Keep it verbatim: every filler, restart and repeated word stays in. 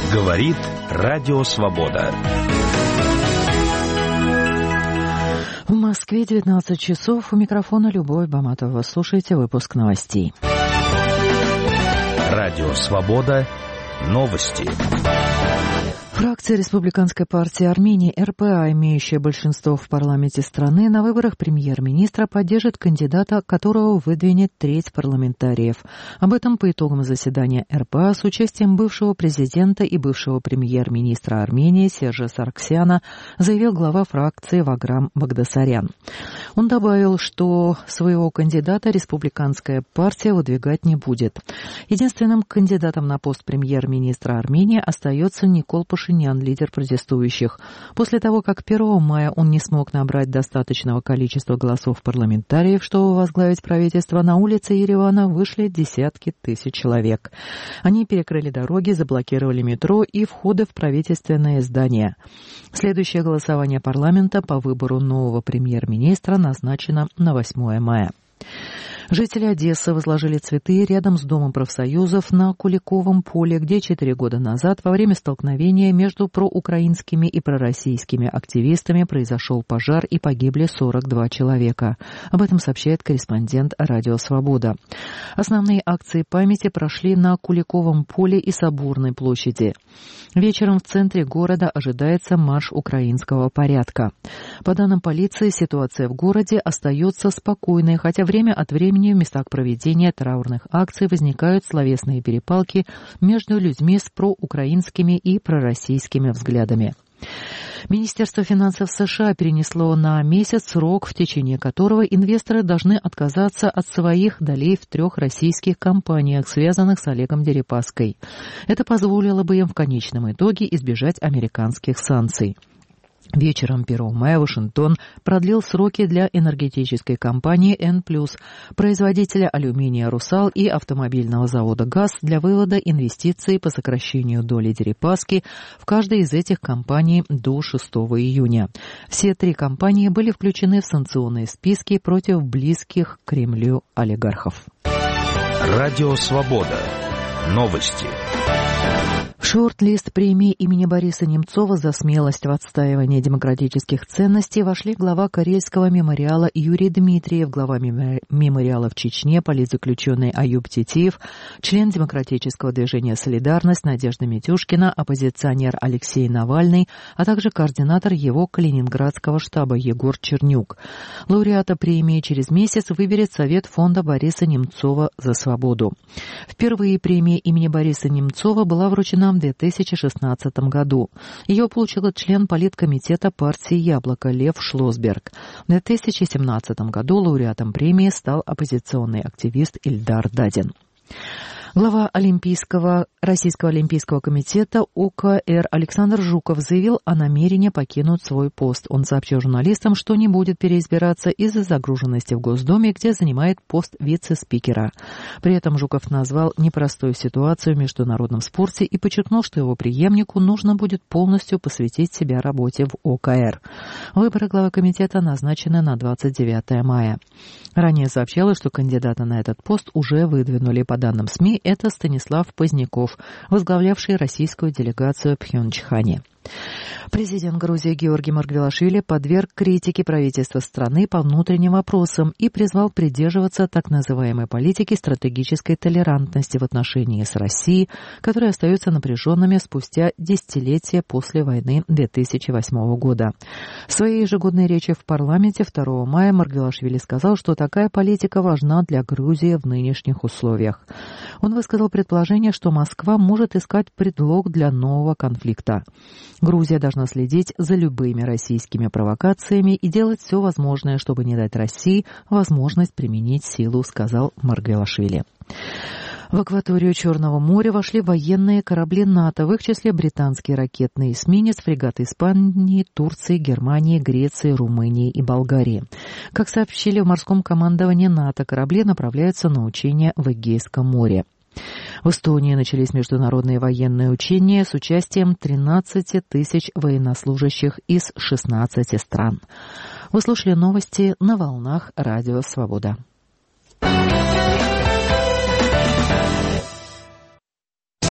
Говорит Радио Свобода. В Москве девятнадцать часов. У микрофона Любовь Баматова. Слушайте выпуск новостей. Радио Свобода. Новости. Фракция Республиканской партии Армении эр пэ а, имеющая большинство в парламенте страны, на выборах премьер-министра поддержит кандидата, которого выдвинет треть парламентариев. Об этом по итогам заседания эр пэ а с участием бывшего президента и бывшего премьер-министра Армении Сержа Саргсяна заявил глава фракции Ваграм Багдасарян. Он добавил, что своего кандидата Республиканская партия выдвигать не будет. Единственным кандидатом на пост премьер-министра Армении остается Никол Пашинян, лидер протестующих. После того, как первого мая он не смог набрать достаточного количества голосов парламентариев, чтобы возглавить правительство, на улице Еревана вышли десятки тысяч человек. Они перекрыли дороги, заблокировали метро и входы в правительственные здания. Следующее голосование парламента по выбору нового премьер-министра назначено на восьмое мая. Жители Одессы возложили цветы рядом с Домом профсоюзов на Куликовом поле, где четыре года назад во время столкновения между проукраинскими и пророссийскими активистами произошел пожар и погибли сорок два человека. Об этом сообщает корреспондент Радио Свобода. Основные акции памяти прошли на Куликовом поле и Соборной площади. Вечером в центре города ожидается марш украинского порядка. По данным полиции, ситуация в городе остается спокойной, хотя время от времени в местах проведения траурных акций возникают словесные перепалки между людьми с проукраинскими и пророссийскими взглядами. Министерство финансов США перенесло на месяц срок, в течение которого инвесторы должны отказаться от своих долей в трех российских компаниях, связанных с Олегом Дерипаской. Это позволило бы им в конечном итоге избежать американских санкций. Вечером первого мая Вашингтон продлил сроки для энергетической компании Н плюс, производителя алюминия «Русал» и автомобильного завода «ГАЗ» для вывода инвестиций по сокращению доли Дерипаски в каждой из этих компаний до шестого июня. Все три компании были включены в санкционные списки против близких к Кремлю олигархов. Радио Свобода. Новости. В шорт-лист премии имени Бориса Немцова за смелость в отстаивании демократических ценностей вошли глава Карельского мемориала Юрий Дмитриев, глава мемориала в Чечне, политзаключенный Аюб Титиев, член демократического движения «Солидарность» Надежда Митюшкина, оппозиционер Алексей Навальный, а также координатор его калининградского штаба Егор Чернюк. Лауреата премии через месяц выберет Совет фонда Бориса Немцова за свободу. Впервые премия имени Бориса Немцова была вручена в две тысячи шестнадцатом году. Ее получил член политкомитета партии «Яблоко» Лев Шлосберг. В две тысячи семнадцатом году лауреатом премии стал оппозиционный активист Ильдар Дадин. Глава Олимпийского, Российского олимпийского комитета о ка эр Александр Жуков заявил о намерении покинуть свой пост. Он сообщил журналистам, что не будет переизбираться из-за загруженности в Госдуме, где занимает пост вице-спикера. При этом Жуков назвал непростую ситуацию в международном спорте и подчеркнул, что его преемнику нужно будет полностью посвятить себя работе в о ка эр. Выборы главы комитета назначены на двадцать девятое мая. Ранее сообщалось, что кандидата на этот пост уже выдвинули. По данным СМИ, это Станислав Поздняков, возглавлявший российскую делегацию в Пхенчхане. Президент Грузии Георгий Маргвелашвили подверг критике правительства страны по внутренним вопросам и призвал придерживаться так называемой политики стратегической толерантности в отношении с Россией, которые остаются напряженными спустя десятилетия после войны две тысячи восьмого года. В своей ежегодной речи в парламенте второго мая Маргвелашвили сказал, что такая политика важна для Грузии в нынешних условиях. Он высказал предположение, что Москва может искать предлог для нового конфликта. Грузия должна следить за любыми российскими провокациями и делать все возможное, чтобы не дать России возможность применить силу, сказал Маргвелашвили. В акваторию Черного моря вошли военные корабли НАТО, в их числе британский ракетный эсминец, фрегаты Испании, Турции, Германии, Греции, Румынии и Болгарии. Как сообщили в морском командовании НАТО, корабли направляются на учения в Эгейском море. В Эстонии начались международные военные учения с участием тринадцати тысяч военнослужащих из шестнадцати стран. Вы слушали новости на волнах Радио Свобода.